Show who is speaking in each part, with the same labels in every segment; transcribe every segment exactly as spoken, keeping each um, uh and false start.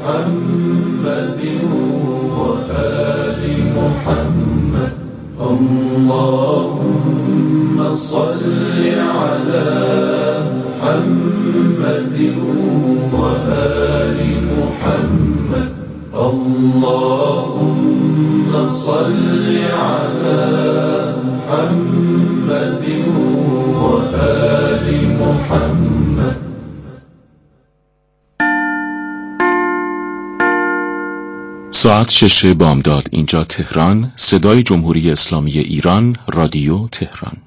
Speaker 1: محمد وآل محمد اللهم صل على محمد وآل محمد اللهم صل على محمد وآل محمد.
Speaker 2: ساعت شش بامداد، اینجا تهران، صدای جمهوری اسلامی ایران، رادیو تهران.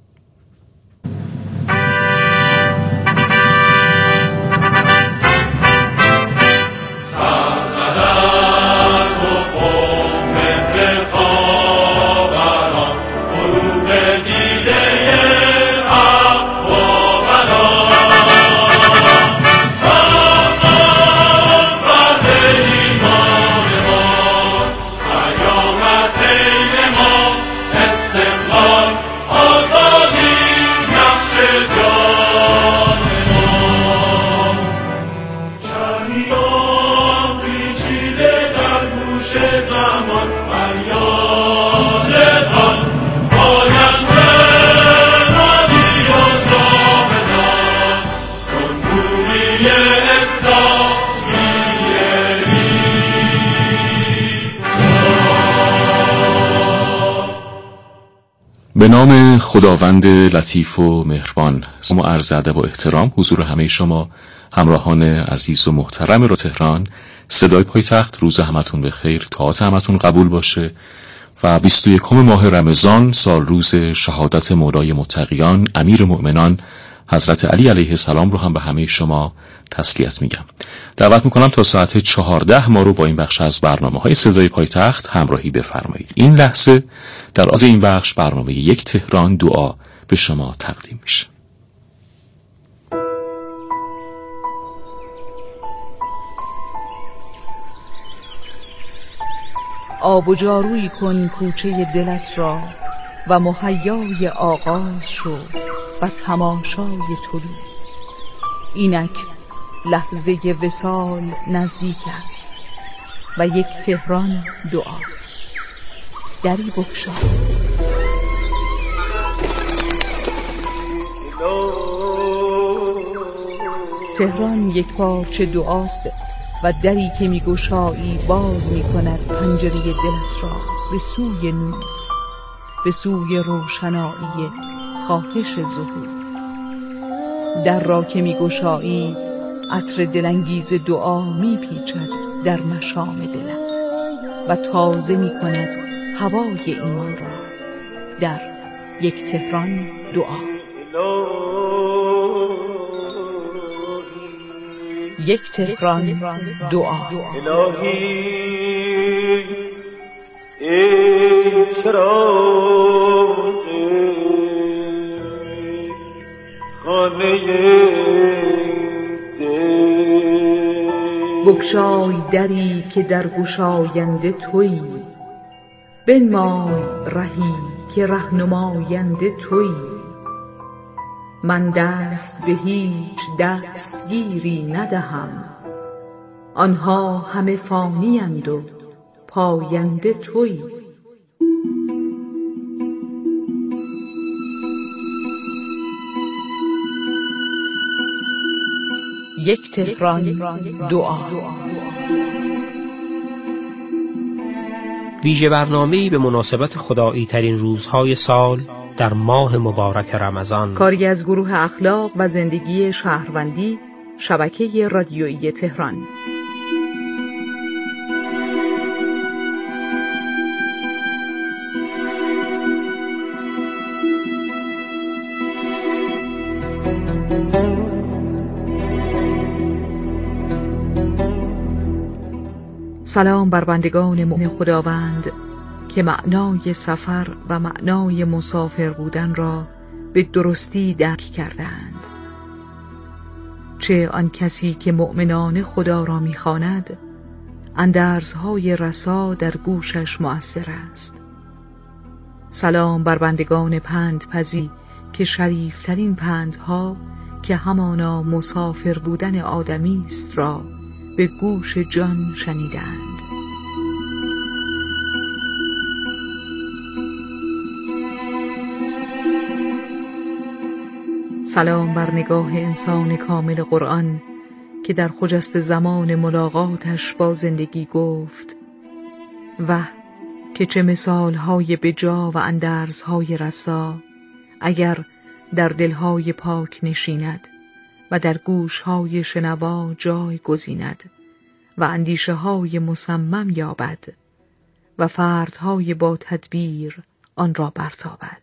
Speaker 2: به نام خداوند لطیف و مهربان. ما عرض ادب و احترام حضور همه شما همراهان عزیز و محترم رو تهران. صدای پایتخت، روز همتون بخیر، طاعت همتون قبول باشه و بیست و یکم ماه رمضان، سال روز شهادت مولای متقیان امیر مؤمنان حضرت علی علیه السلام رو هم به همه شما تسلیت میگم. دعوت میکنم تا ساعت چهارده ما رو با این بخش از برنامه‌های صدای پایتخت همراهی بفرمایید. این لحظه در آغاز این بخش برنامه یک تهران دعا به شما تقدیم میشه.
Speaker 3: آب و جارویی کن کوچه دلت را و مهیای آغاز شو و تماشای طلوع. اینک لحظه وصال نزدیک است و یک تهران دعاست. دری بگشا. تهران یک پارچه دعاست و دری که می گشایی باز می کند پنجره دلت را به سوی نور، به سوی روشنایی خواهش ظهور. در را که می گشایی عطر دلانگیز دعا می پیچد در مشام دلت و تازه می کند هوای ایمان را. در یک تهران دعا. یک تهران دعا.
Speaker 4: الهی ای چراغ خانه دل،
Speaker 3: بگشای دری که در گشاینده تویی، بنمای رهی که رهنماینده تویی. من دست به هیچ دستگیری ندهم، آنها همه فانی اند و پاینده تویی. یک تهران دعا.
Speaker 5: ویژه برنامه‌ای به مناسبت خدایی ترین روزهای سال در ماه مبارک رمضان،
Speaker 3: کاری از گروه اخلاق و زندگی شهروندی، شبکه رادیویی تهران. سلام بر بندگان مؤمن خداوند که معنای سفر و معنای مسافر بودن را به درستی درک کردند. چه آن کسی که مؤمنان خدا را می‌خواند، اندرزهای رسا در گوشش مؤثر است. سلام بر بندگان پندپذی که شریفترین پندها که همانا مسافر بودن آدمی است را به گوش جان شنیدند. سلام بر نگاه انسان کامل قرآن که در خجست زمان ملاقاتش با زندگی گفت: وه که چه مثالهای بجا و اندرزهای رسا اگر در دلهای پاک نشیند و در گوشهای شنوا جای گزیند و اندیشه های مصمم یابد و فردهای با تدبیر آن را برتابد.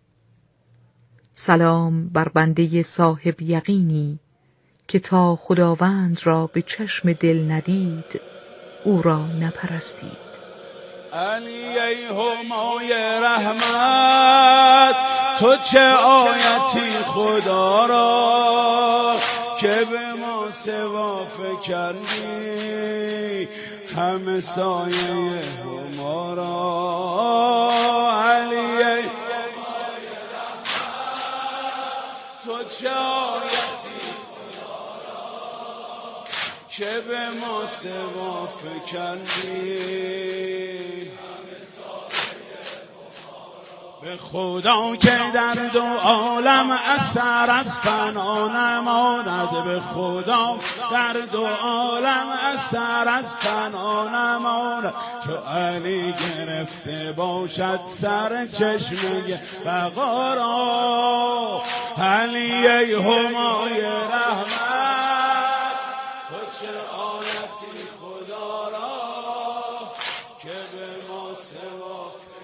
Speaker 3: سلام بر بنده صاحب یقینی که تا خداوند را به چشم دل ندید او را نپرستید.
Speaker 6: علی ای همای رحمت، تو چه آیتی خدا را که به ما سوا فکندی همه سایه هما را. علی ای تو چه آیتی خدا را که به ما سوا فکندی به خدا که در دو عالم اثر از فنا نماند. به خدا در دو عالم اثر از فنا نماند. چو علی گرفته باشد سر چشمه بقا را. علی ای همای رحمت، تو چه آیتی خدا را که به ما سوا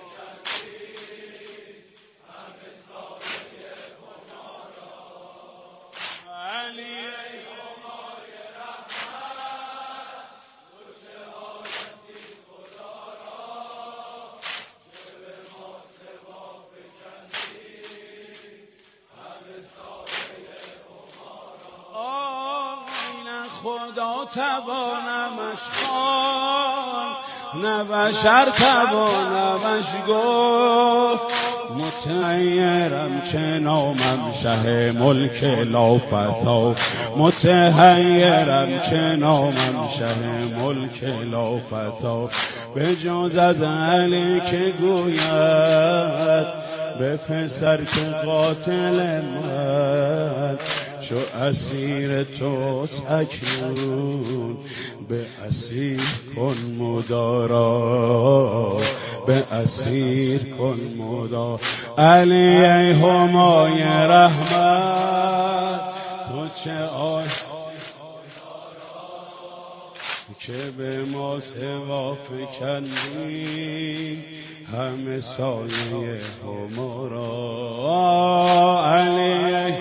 Speaker 6: خدا توانمش خوان نه بشر توانمش گفت. متحیرم چه نامم شه ملک لافتا. متحیرم چه نامم شه ملک لافتا. به جز از علی که گوید به پسر که قاتل من چو اسیر توست اکنون به اسیر کن مدارا. به اسیر کن مدارا. علی ای همای رحمت، تو چه آی که به ما سوا فکندی همه سایه هما را. علی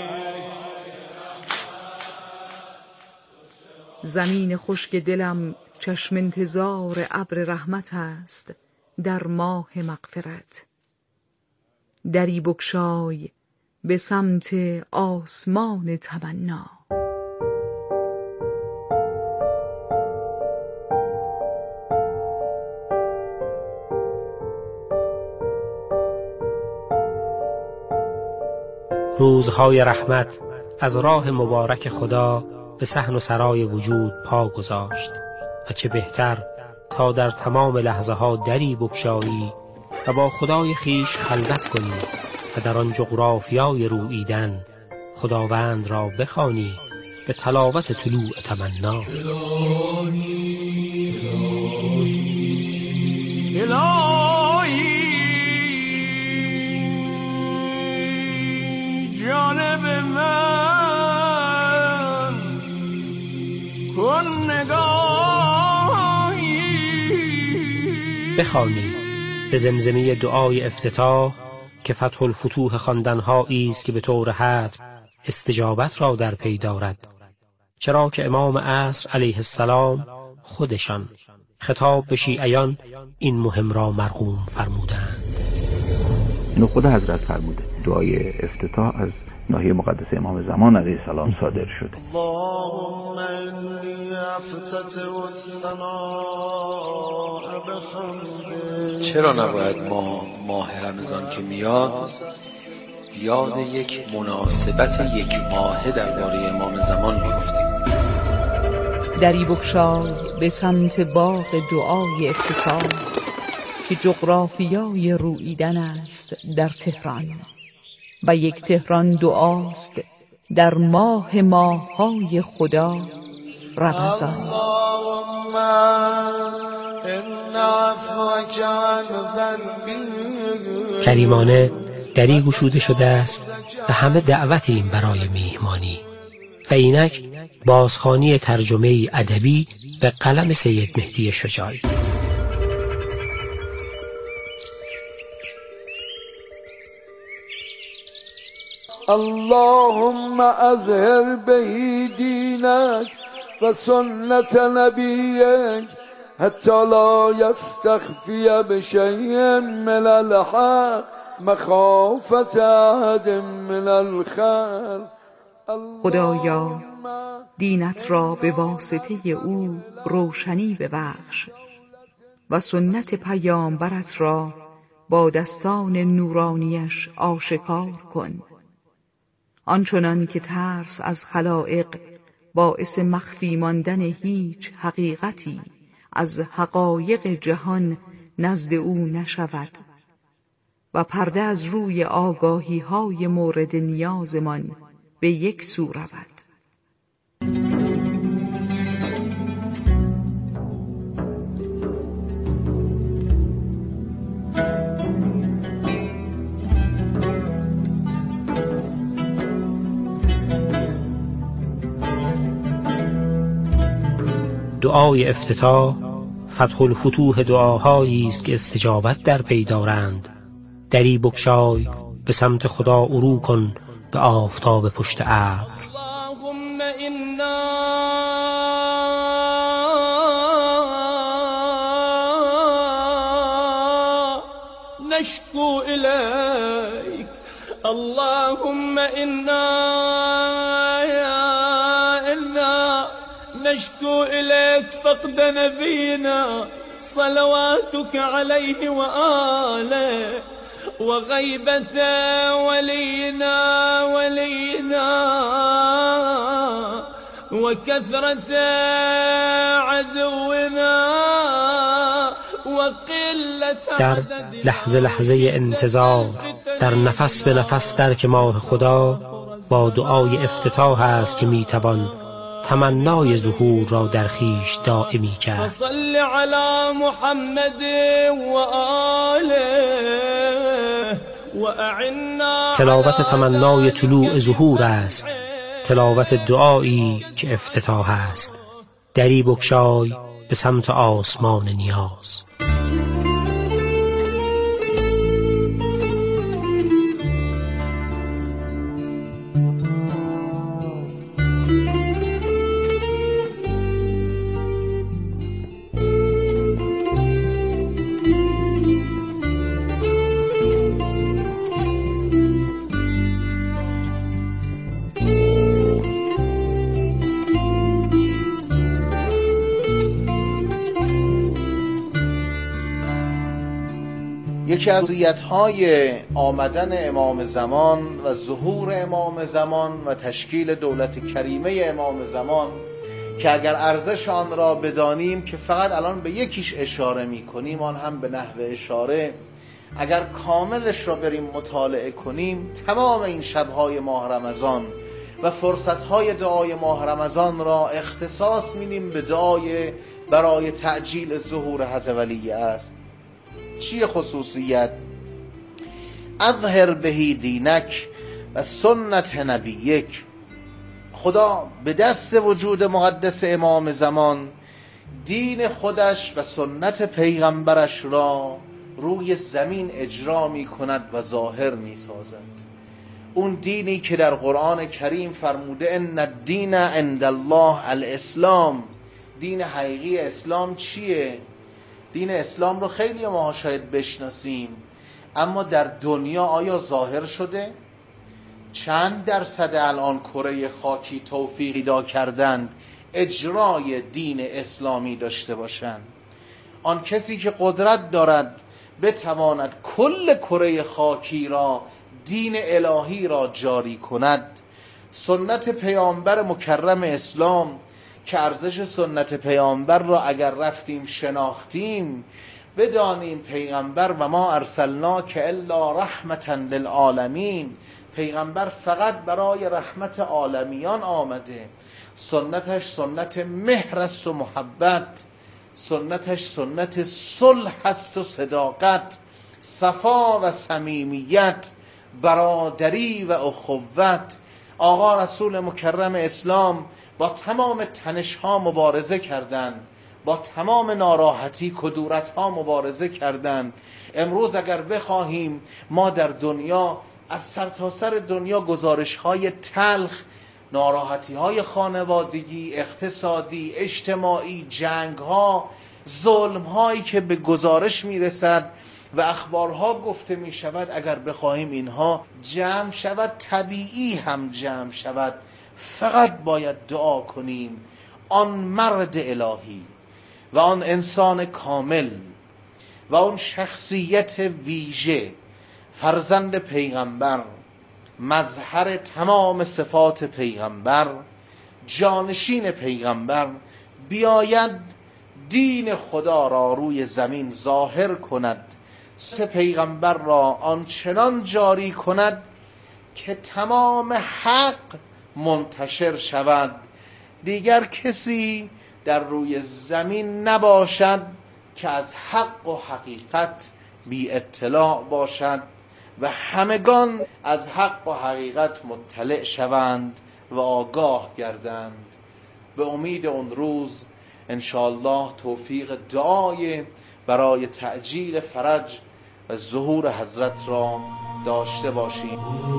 Speaker 3: زمین خشک دلم چشم انتظار ابر رحمت است در ماه مغفرت. دری بگشای به سمت آسمان تمنا.
Speaker 5: روزهای رحمت از راه مبارک خدا به صحن و سرای وجود پا گذاشت و چه بهتر تا در تمام لحظه ها دری بگشایی و با خدای خیش خلوت کنی و در آن جغرافیای روییدن خداوند را بخوانی به تلاوت طلوع تمنا.
Speaker 1: الهی
Speaker 4: الهی جانب من کن نگاهی.
Speaker 5: بخوانی به زمزمه دعای افتتاح که فتح الفتوح خواندن‌هایی است که به طور حتم استجابت را در پی دارد، چرا که امام عصر علیه السلام خودشان خطاب به شیعیان این مهم را مرقوم فرمودند.
Speaker 7: اینو خود حضرت فرموده. دعای افتتاح از ناحیه مقدس امام زمان علیه السلام صادر شده.
Speaker 4: اللهم انی افتتح السماء بحمدک.
Speaker 8: چرا نباید ما ماه رمضان که میاد یاد یک مناسبت یک ماهه درباره امام زمان بیفتیم؟
Speaker 3: دری بگشای به سمت باغ دعای افتتاح که جغرافیای روییدن است در تهران و یک تهران دعاست در ماه ماه‌های خدا رمضان.
Speaker 4: اللهم ان عفوك عن ذنبی.
Speaker 5: کریمانه دری گشوده شده است و همه دعوتیم برای میهمانی و اینک بازخوانی ترجمه ادبی به قلم سید مهدی شجاعی.
Speaker 1: اللهم اظهر به دینک و سنت نبیک حتی لا یستخفی بشیء من الحق مخافت احد من الخلق.
Speaker 3: خدایا دینت را به واسطه او روشنی ببخش و سنت پیامبرت را با دستان نورانیش آشکار کن، آنچنان که ترس از خلائق باعث مخفی ماندن هیچ حقیقتی از حقایق جهان نزد او نشود و پرده از روی آگاهی های مورد نیازمان به یک سو رود.
Speaker 5: دعای افتتاح فتح الفتوح دعاهایی است که استجابت در پی دارند. دری بگشای به سمت خدا عروج کن به آفتاب پشت ابر.
Speaker 9: اللهم انا نشكو الیک، اللهم انا نشكو إليك فقد نبينا صلواتك عليه وآله وغيبة ولينا ولينا وكثرة عدونا وقلة
Speaker 5: در لحظه لحظه انتظار، در نفس به نفس درک ماه خدا با دعای افتتاح است که میتوان تمنای ظهور را در خویش دائمی کرد.
Speaker 9: صل علی محمد و آله و اعنا.
Speaker 5: تلاوت تمنای طلوع ظهور است، تلاوت دعایی که افتتاح است. دری بگشای به سمت آسمان نیاز.
Speaker 10: یکی از علتهای آمدن امام زمان و ظهور امام زمان و تشکیل دولت کریمه امام زمان که اگر ارزش آن را بدانیم که فقط الان به یکیش اشاره می کنیم، آن هم به نحو اشاره، اگر کاملش را بریم مطالعه کنیم، تمام این شبهای ماه رمضان و فرصتهای دعای ماه رمضان را اختصاص میدیم به دعای برای تعجیل ظهور حضرت ولی است. چیه خصوصیت؟ اظهر بهی دینک و سنت نبیک. خدا به دست وجود مقدس امام زمان دین خودش و سنت پیغمبرش را روی زمین اجرا می کند و ظاهر می سازد. اون دینی که در قرآن کریم فرموده ان الدین عند الله الاسلام. دین حقیقی اسلام چیه؟ دین اسلام رو خیلی ما شاید بشناسیم، اما در دنیا آیا ظاهر شده؟ چند درصد الان کره خاکی توفیق پیدا کردند اجرای دین اسلامی داشته باشند؟ آن کسی که قدرت دارد بتواند کل کره خاکی را، دین الهی را جاری کند، سنت پیامبر مکرم اسلام که ارزش سنت پیامبر را اگر رفتیم شناختیم بدانیم پیغمبر و ما ارسلناک الا رحمتا للعالمین، پیغمبر فقط برای رحمت عالمیان آمده. سنتش سنت مهر است و محبت، سنتش سنت صلح است و صداقت، صفا و صمیمیت، برادری و اخوت. آقا رسول مکرم اسلام با تمام تنش‌ها مبارزه کردند، با تمام ناراحتی کدورت‌ها مبارزه کردند. امروز اگر بخواهیم ما در دنیا از سرتاسر دنیا گزارش‌های تلخ، ناراحتی‌های خانوادگی، اقتصادی، اجتماعی، جنگ‌ها، ظلم‌هایی که به گزارش می‌رسد و اخبارها گفته می‌شود، اگر بخواهیم اینها جمع شود طبیعی هم جمع شود. فقط باید دعا کنیم آن مرد الهی و آن انسان کامل و آن شخصیت ویژه، فرزند پیغمبر، مظهر تمام صفات پیغمبر، جانشین پیغمبر، بیاید دین خدا را روی زمین ظاهر کند، سه پیغمبر را آنچنان جاری کند که تمام حق منتشر شود، دیگر کسی در روی زمین نباشد که از حق و حقیقت بی اطلاع باشد و همگان از حق و حقیقت مطلع شوند و آگاه گردند. به امید اون روز انشاءالله توفیق دعای برای تعجیل فرج و ظهور حضرت را داشته باشیم.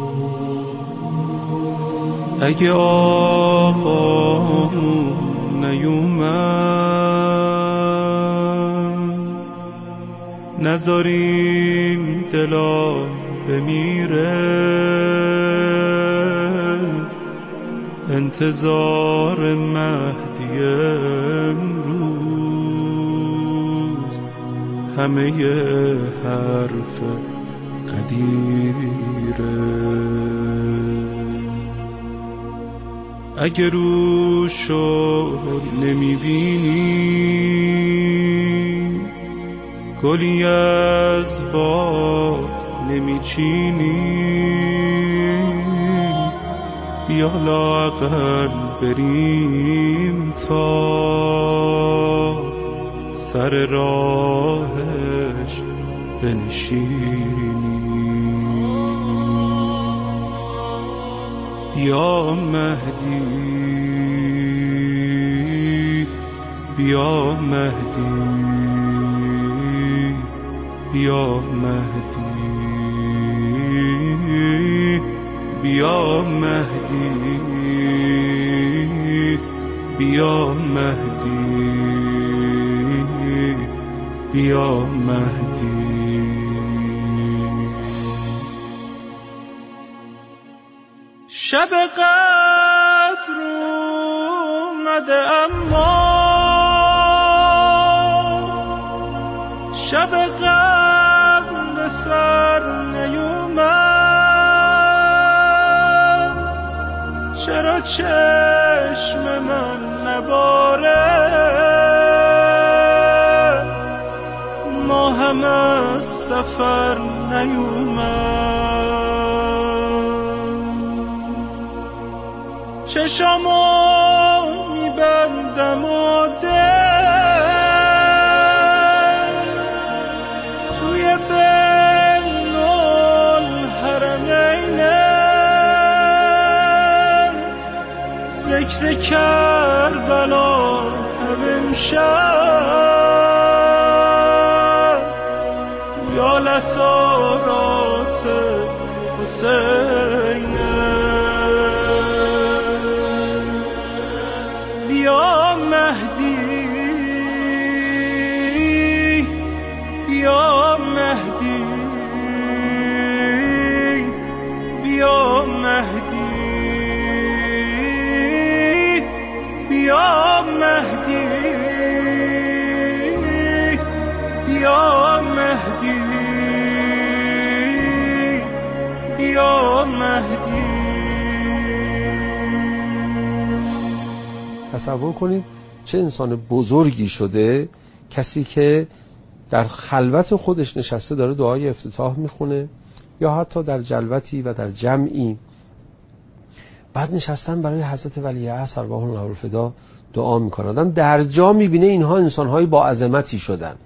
Speaker 11: اگه آقا نیومد نذاریم دلا بمیره، انتظار مهدی امروز همه حرف قدیره. اگه روشو نمیبینی، گلی از باغ نمیچینی، بیا لااقل بریم تا سر راهش بنشینی. یا مهدی بیا مهدی بیا مهدی بیا مهدی بیا مهدی بیا مهدی. شب قدر اومده اما شب قدر به سر نیومد، چرا چشم من نباره ما هم از سفر نیومد. چشمو میبندم و دل توی بین الحرمینه، ذکر کربلا هم امشب یا لسارات حسینه. بیا مهدی بیا مهدی بیا مهدی بیا مهدی بیا مهدی بیا مهدی.
Speaker 12: تصور کنید چه انسان بزرگی شده کسی که در خلوت خودش نشسته داره دعای افتتاح میخونه، یا حتی در جلوتی و در جمعی بعد نشستن برای حضرت ولیعصر ارواح الله الفدا دعا میکنن. آدم در جا میبینه اینها انسانهای با عظمتی شدن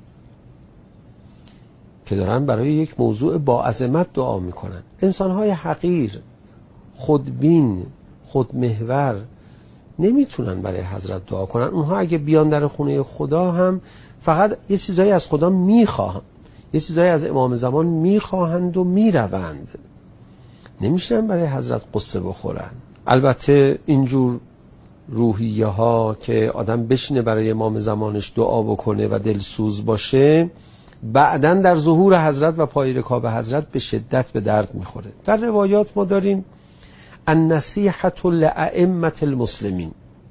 Speaker 12: که دارن برای یک موضوع با عظمت دعا میکنن. انسانهای حقیر، خودبین، خودمحور نمیتونن برای حضرت دعا کنن. اونها اگه بیان در خونه خدا هم فقط یه چیزایی از خدا میخواهند، یه چیزایی از امام زمان میخواهند و میروند، نمیشن برای حضرت قصه بخورن. البته اینجور روحیه ها که آدم بشینه برای امام زمانش دعا بکنه و دلسوز باشه، بعداً در ظهور حضرت و پای رکاب حضرت به شدت به درد میخوره. در روایات ما داریم النصیحة لأئمة المسلمین،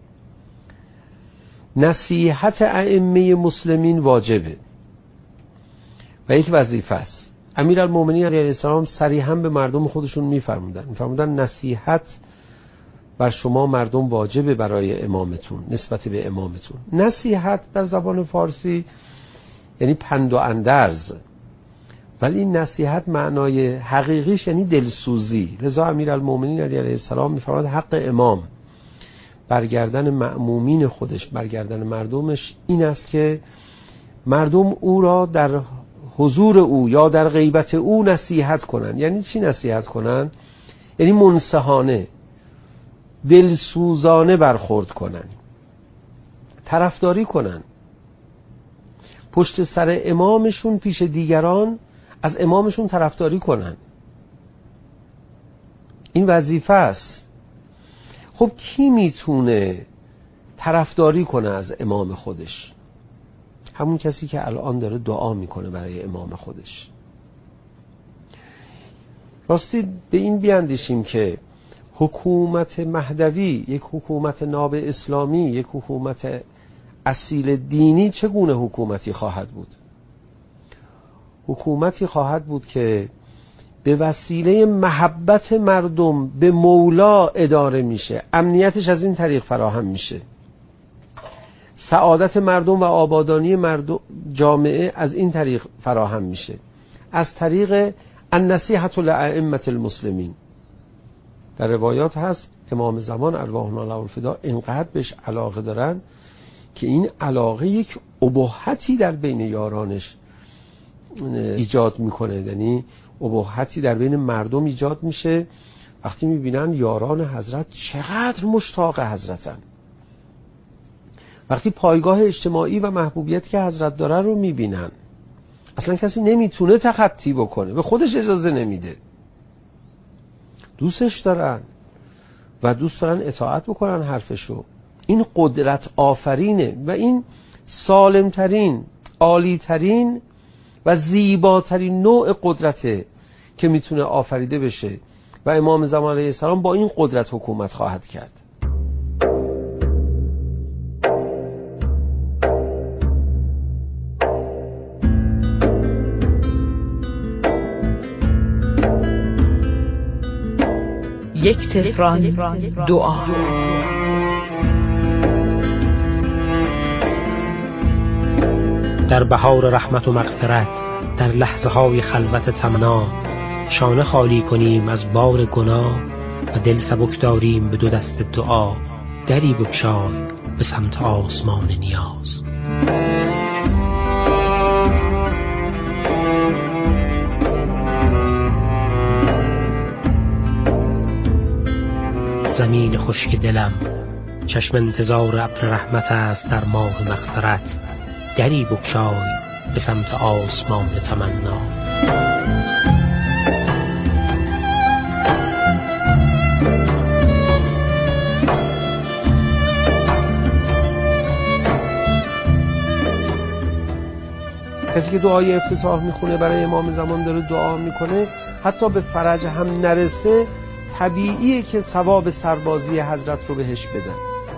Speaker 12: نصیحت ائمه مسلمین واجبه و یک وظیفه است. امیرالمومنین علیه السلام صریحاً به مردم خودشون میفرمودن میفرمودن نصیحت بر شما مردم واجبه برای امامتون، نسبت به امامتون. نصیحت در زبان فارسی یعنی پند و اندرز، ولی نصیحت معنای حقیقیش یعنی دلسوزی. لذا امیرالمومنین علیه السلام میفرماد حق امام برگردن مأمومین خودش، برگردن مردمش این است که مردم او را در حضور او یا در غیبت او نصیحت کنن. یعنی چی نصیحت کنن؟ یعنی منصحانه، دلسوزانه برخورد کنن، طرفداری کنن، پشت سر امامشون پیش دیگران از امامشون طرفداری کنن. این وظیفه است. خب کی میتونه طرفداری کنه از امام خودش؟ همون کسی که الان داره دعا میکنه برای امام خودش. راستی به این بیاندیشیم که حکومت مهدوی، یک حکومت ناب اسلامی، یک حکومت اصیل دینی چگونه حکومتی خواهد بود؟ حکومتی خواهد بود که به وسیله محبت مردم به مولا اداره میشه، امنیتش از این طریق فراهم میشه، سعادت مردم و آبادانی مردم جامعه از این طریق فراهم میشه، از طریق النصیحة لأئمة المسلمین. در روایات هست امام زمان ارواح الله الفدا اینقدر بهش علاقه دارن که این علاقه یک ابهتی در بین یارانش ایجاد میکنه، یعنی ابهتی در بین مردم ایجاد میشه وقتی میبینن یاران حضرت چقدر مشتاق حضرتن، وقتی پایگاه اجتماعی و محبوبیت که حضرت داره رو میبینن. اصلا کسی نمیتونه تخطی بکنه، به خودش اجازه نمیده، دوستش دارن و دوست دارن اطاعت بکنن حرفشو. این قدرت آفرینه و این سالمترین، عالیترین و زیباترین نوع قدرته که میتونه آفریده بشه و امام زمان علیه السلام با این قدرت حکومت خواهد کرد.
Speaker 3: یک تهران دعا.
Speaker 5: در بهار رحمت و مغفرت، در لحظه های خلوت تمنا، شانه خالی کنیم از بار گناه و دل سبک داریم به دو دست دعا. دری بگشای به سمت آسمان نیاز. زمین خشک دلم چشم انتظار ابر رحمت است در ماه مغفرت. دری بگشای به سمت آسمان تمنا.
Speaker 12: کسی که دعای افتتاح میخونه برای امام زمان داره دعا میکنه، حتی به فرج هم نرسه طبیعیه که ثواب سربازی حضرت رو بهش بدن.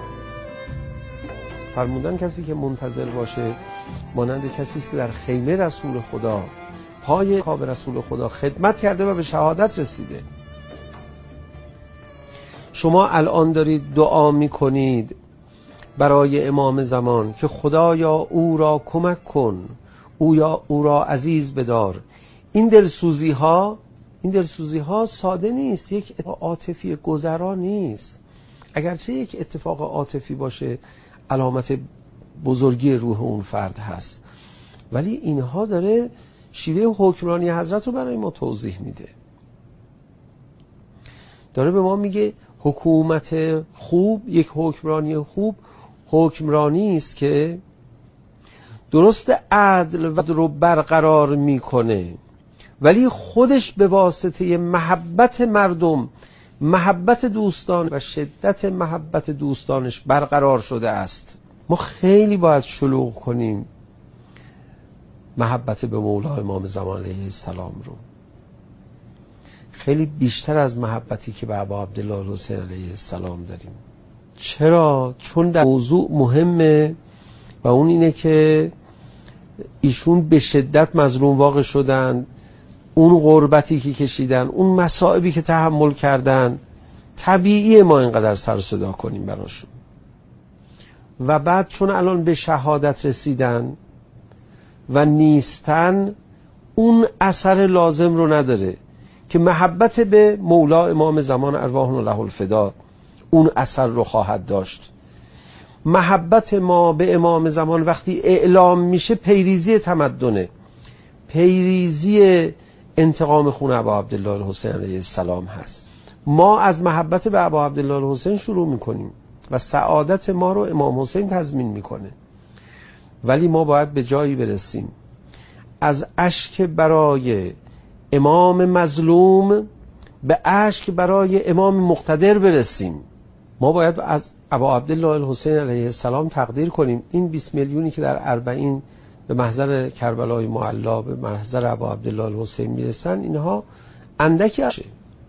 Speaker 12: فرمودن کسی که منتظر باشه مانند کسی است که در خیمه رسول خدا پای کعبه رسول خدا خدمت کرده و به شهادت رسیده. شما الان دارید دعا میکنید برای امام زمان که خدایا او را کمک کن، او یا او را عزیز بدار. این دلسوزی ها این دلسوزی ها ساده نیست، یک اتفاق عاطفی گذرا نیست. اگرچه یک اتفاق عاطفی باشه علامت بزرگی روح اون فرد هست، ولی اینها داره شیوه حکمرانی حضرت رو برای ما توضیح میده. داره به ما میگه حکومت خوب، یک حکمرانی خوب حکمرانی است که درست عدل و رو برقرار میکنه، ولی خودش به واسطه محبت مردم، محبت دوستان و شدت محبت دوستانش برقرار شده است. ما خیلی باید شلوغ کنیم محبت به مولا امام زمان علیه السلام رو، خیلی بیشتر از محبتی که به ابا عبدالله الحسین علیه السلام داریم. چرا؟ چون در موضوع مهمه و اون اینه که ایشون به شدت مظلوم واقع شدن، اون غربتی که کشیدن، اون مصائبی که تحمل کردن، طبیعیه ما اینقدر سر و صدا کنیم براشون. و بعد چون الان به شهادت رسیدن و نیستن، اون اثر لازم رو نداره که محبت به مولا امام زمان ارواحنا له الفدا اون اثر رو خواهد داشت. محبت ما به امام زمان وقتی اعلام میشه پیریزی تمدنه، پیریزی انتقام خون ابا عبدالله الحسین علیه السلام هست. ما از محبت به ابا عبدالله الحسین شروع میکنیم و سعادت ما رو امام حسین تضمین میکنه، ولی ما باید به جایی برسیم از اشک برای امام مظلوم به اشک برای امام مقتدر برسیم. ما باید از ابا عبدالله الحسین علیه السلام تقدیر کنیم این بیست میلیونی که در اربعین به محضر کربلای معلا، به محضر ابا عبدالله الحسین میرسن، اینها اندکی هست.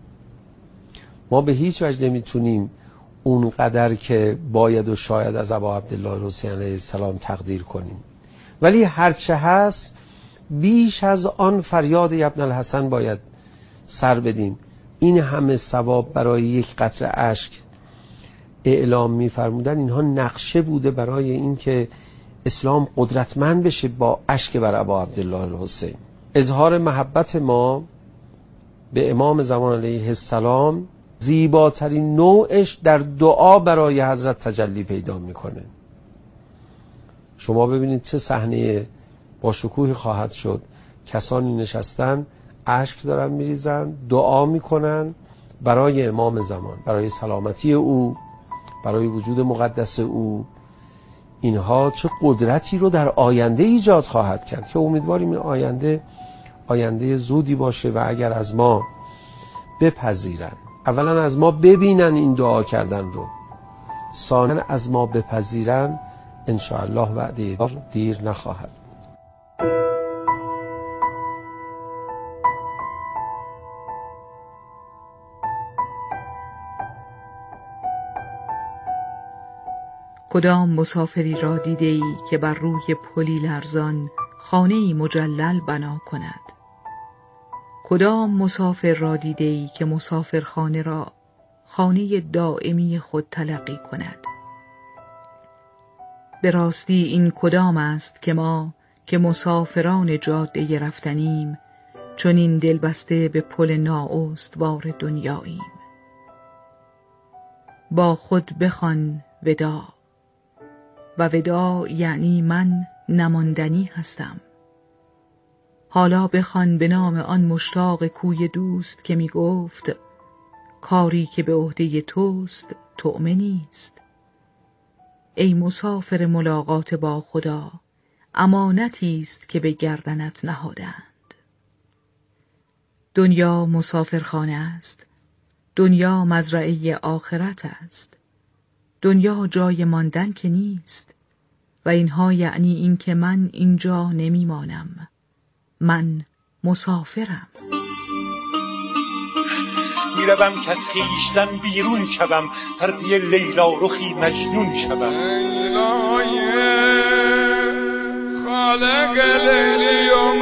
Speaker 12: ما به هیچ وجه نمیتونیم اون قدر که باید و شاید از ابا عبدالله الحسین علیه السلام تقدیر کنیم، ولی هرچه هست بیش از آن فریاد ابن الحسن باید سر بدیم. این همه ثواب برای یک قطره اشک اعلام می‌فرمودن، اینها نقشه بوده برای اینکه اسلام قدرتمند بشه با اشک بر ابا عبدالله الحسین. اظهار محبت ما به امام زمان علیه السلام زیباترین نوعش در دعا برای حضرت تجلی پیدا میکنه. شما ببینید چه صحنه با شکوهی خواهد شد. کسانی نشستن اشک دارن میریزن، دعا میکنن برای امام زمان، برای سلامتی او، برای وجود مقدس او. اینها چه قدرتی رو در آینده ایجاد خواهد کرد که امیدواریم این آینده آینده زودی باشه و اگر از ما بپذیرن، اولا از ما ببینن این دعا کردن رو، ثانیا از ما بپذیرن، انشاءالله وعده دیر نخواهد.
Speaker 3: کدام مسافری را دیده‌ای که بر روی پلی لرزان خانه‌ای مجلل بنا کند؟ کدام مسافر را دیده‌ای که مسافرخانه را خانه دائمی خود تلقی کند؟ به راستی این کدام است که ما که مسافران جاده رفتنیم چون این دلبسته به پل نااستوار دنیاییم؟ با خود بخوان وداع، و وداع یعنی من نماندنی هستم. حالا بخوان به نام آن مشتاق کوی دوست که می گفت کاری که به عهده توست طعمه نیست. ای مسافر ملاقات با خدا، امانتی است که به گردنت نهادند. دنیا مسافرخانه است، دنیا مزرعه آخرت است، دنیا جای ماندن که نیست. و اینها یعنی این که من اینجا نمی مانم، من مسافرم.
Speaker 11: میروم که از خویشتن بیرون شوم، در پی لیلا رخی مجنون شوم. لیلای خالق لیلی